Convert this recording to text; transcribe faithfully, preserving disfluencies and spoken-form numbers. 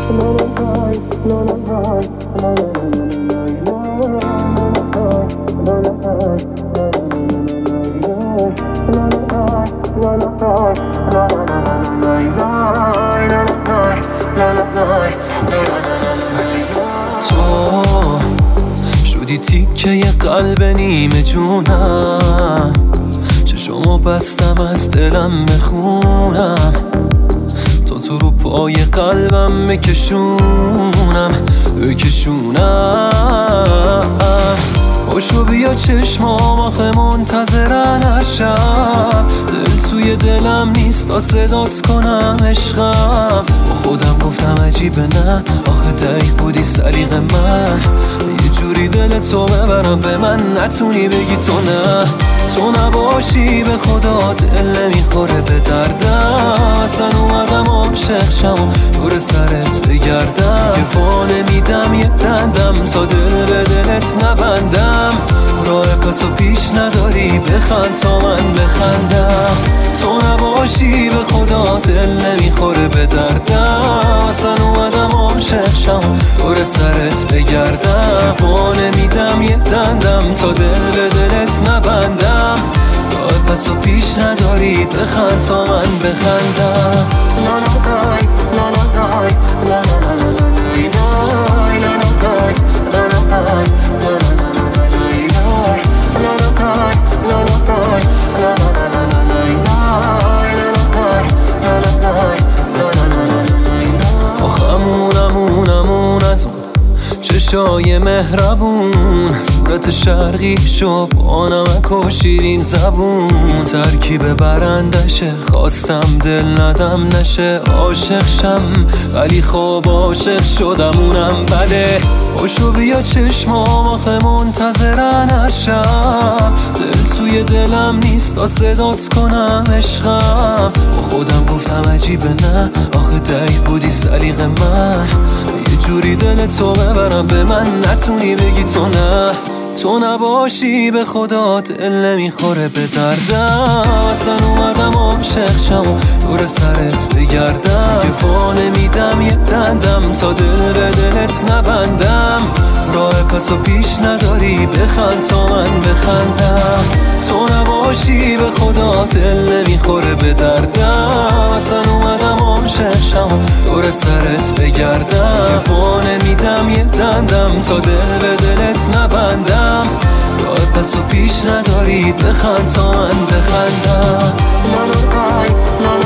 تو شدی تیکه قلب نیمه جونم، چشمو بستم از دلم بخونم، تا تو رو پای قلبم بکشونم بکشونم. باشو بیا چشمام آخه منتظرن از شب، دل توی دلم نیست تا صدات کنم عشقم. با خودم گفتم عجیبه نه آخه دقیق بودی سلیق من، یه جوری دل تو ببرم به من نتونی بگی تو نه. تو نباشی به خدا دل نمیخوره به دردم، اصلا اومدم عاشق شم دور سرت بگردم. که وا نمیدم یه دندم تا دل به دلت نبندم، راه پس و پیش نداری بخند تا من بخندم. تو نباشی به خدا دل نمیخوره به دردم، اصلا اومدم عاشق شم دور سرت بگردم. وا نمیدم یه دندم تا دل به دلت نبندم، راه پس و پیش نداری بخند تا من بخندم. لا لا دای لا لا دای لا لا لا لا لا لا لا دای لا لا دای لا لا لا لا چشای مهربون، صورت شرقی شو با نمک و شیرین زبون. ترکیب برندشه خواستم دل ندم نشه عاشق شم، ولی خب عاشق شدم اونم بده. باشو بیا چشمام آخه منتظرن از شب، دل توی دلم نیست تا صدات کنم عشقم. با خودم گفتم عجیبه نه آخه دقیق بودی سلیق من، یه جوری دل تو ببرم به من نتونی بگی تو نه. تو نباشی به خدا دل نمیخوره به دردم، اصلا اومدم عاشق شم دور سرت بگردم. که وا نمیدم یه دندم تا دل به دلت نبندم، راه پس و پیش نداری بخند تا من بخندم. تو نباشی به خدا دل نمیخوره به دردم، اصلا اومدم عاشق شم دور سرت بگردم. که وا نمیدم یه دندم تا دل به دلت نبندم، راه پس و پیش نداری بخند تا من بخندم. لا لا